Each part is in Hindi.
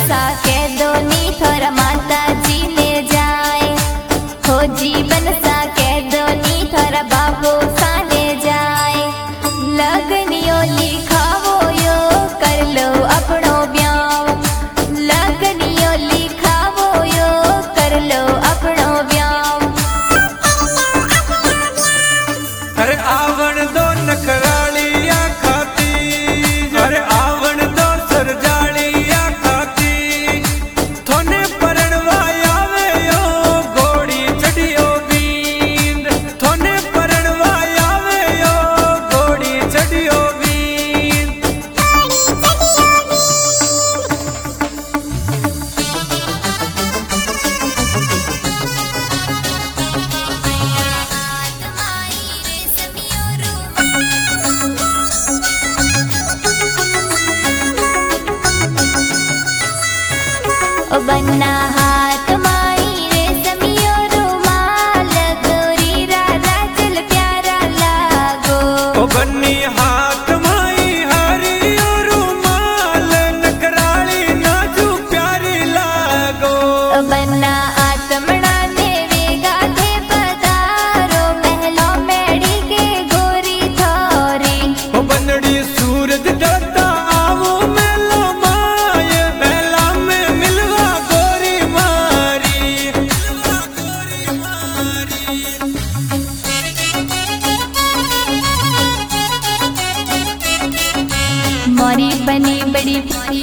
बनसा के दोनी थोड़ा माता जी ने जाए हो जी बनसा के दोनी थोड़ा बाबू साने जाए लगनियो लिखावो यो कर लो अपनो ब्याह लगनियो लिखावो यो कर लो अपनो ब्याह। अरे आवण दो नखरालिया खाती अरे आवण दो सरजालिया खाती थोने परणवा आवे यो घोड़ी चढ़ियो बींद थोने परणवा आवे यो घोड़ी चढ़ियो बींद। बन्ना हाथ माई रे समियो रुमाल गोरी राधा चल प्यारा लागो ओ बन्नी हाथ माई हरियो रुमाल नकराली नाजू प्यारी लागो बन्ना आत्मना ने वेगा थे पधारो महलो मेड़ी के गोरी थोरी ओ बनड़ी सूरज डरता आवो मेलो माय मेला में मिलवा गोरी मारी मोरी बनी बड़ी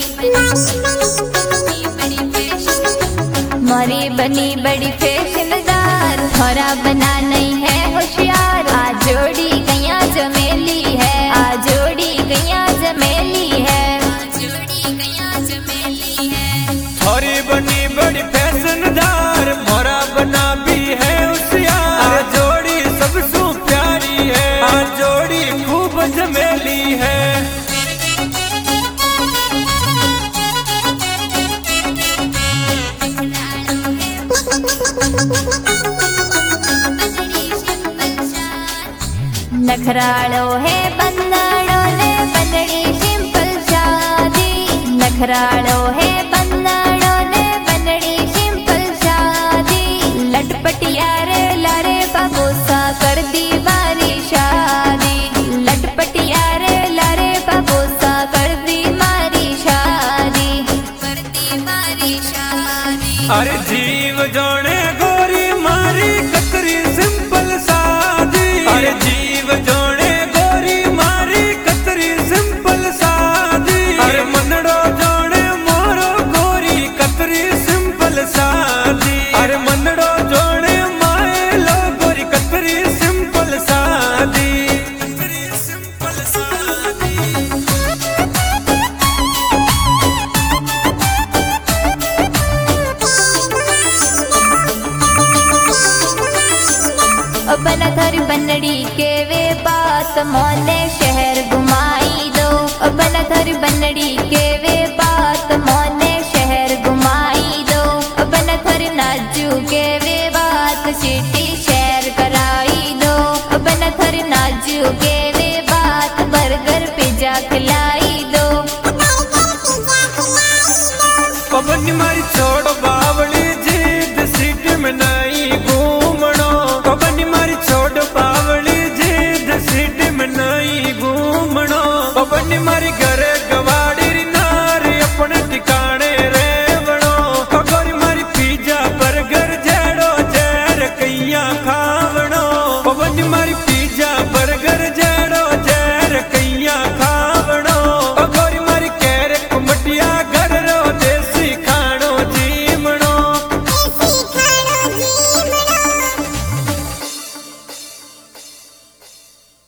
मोरी बनी बड़ी फैशनदार थोड़ा बना नहीं है होशियार आ जोड़ी गैया जमेली है आ जोड़ी गैया जमेली है थोड़ी बनी बड़ी फैशनदार मोरा बना भी है होशियार जोड़ी सबसू प्यारी है आ जोड़ी खूब जमेली है। नखरालो है बंदड़ो ने बंदड़ी सिंपल शादी नखरालो है बंदड़ो ने बंदड़ी सिंपल शादी लटपटिया रे लारे बाबूसा कर दी बारी शादी लटपटिया रे लारे बाबूसा कर दी मारी शादी अरे जीव जोड़े गोरी मारी कतरी सिंपल शादी अरे जीव जोड़े गोरी मारी कतरी सिंपल शादी अरे मनड़ो जोड़े मोरो गोरी कतरी सिंपल शादी अरे मनड़ो जोड़े माए लो गोरी कतरी सिंपल शादी कतरी सिंपल शादी। बना थोरी बनड़ी के वे बात मोने शहर घुमाई दो बना थोरी बनड़ी के वे बात मोने शहर घुमाई दो बना थोरी नाजू के वे बात सिटी शहर कराई दो बना थोरी नाजू के